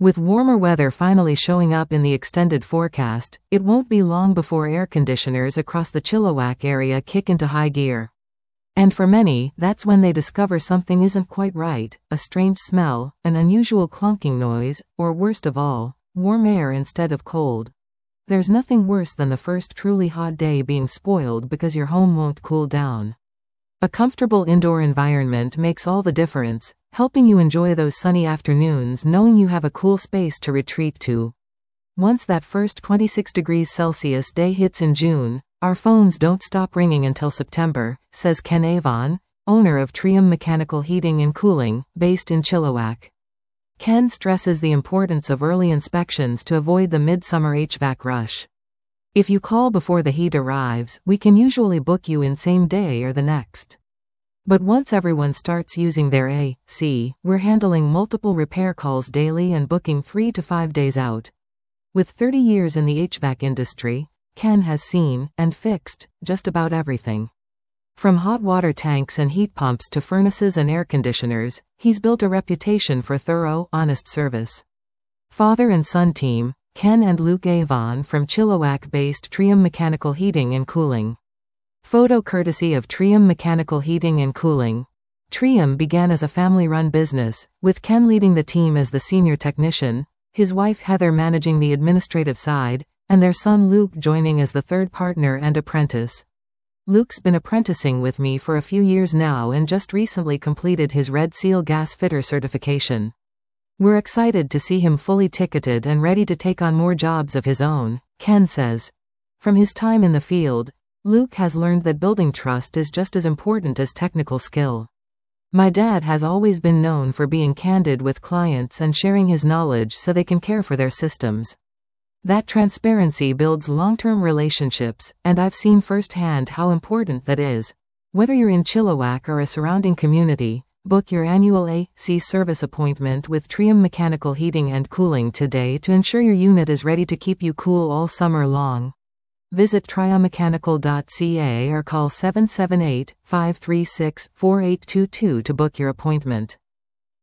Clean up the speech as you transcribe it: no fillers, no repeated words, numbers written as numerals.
With warmer weather finally showing up in the extended forecast, it won't be long before air conditioners across the Chilliwack area kick into high gear. And for many, that's when they discover something isn't quite right, a strange smell, an unusual clunking noise, or worst of all, warm air instead of cold. There's nothing worse than the first truly hot day being spoiled because your home won't cool down. A comfortable indoor environment makes all the difference, helping you enjoy those sunny afternoons knowing you have a cool space to retreat to. Once that first 26 degrees Celsius day hits in June, our phones don't stop ringing until September, says Ken Avon, owner of Trium Mechanical Heating and Cooling, based in Chilliwack. Ken stresses the importance of early inspections to avoid the midsummer HVAC rush. If you call before the heat arrives, we can usually book you in same day or the next. But once everyone starts using their AC, we're handling multiple repair calls daily and booking 3 to 5 days out. With 30 years in the HVAC industry, Ken has seen, and fixed, just about everything. From hot water tanks and heat pumps to furnaces and air conditioners, he's built a reputation for thorough, honest service. Father and son team, Ken and Luke Avon from Chilliwack-based Trium Mechanical Heating and Cooling. Photo courtesy of Trium Mechanical Heating and Cooling. Trium began as a family-run business, with Ken leading the team as the senior technician, his wife Heather managing the administrative side, and their son Luke joining as the third partner and apprentice. Luke's been apprenticing with me for a few years now and just recently completed his Red Seal gas fitter certification. We're excited to see him fully ticketed and ready to take on more jobs of his own, Ken says. From his time in the field, Luke has learned that building trust is just as important as technical skill. My dad has always been known for being candid with clients and sharing his knowledge so they can care for their systems. That transparency builds long-term relationships, and I've seen firsthand how important that is. Whether you're in Chilliwack or a surrounding community, book your annual AC service appointment with Trium Mechanical Heating and Cooling today to ensure your unit is ready to keep you cool all summer long. Visit triummechanical.ca or call 778-536-4822 to book your appointment.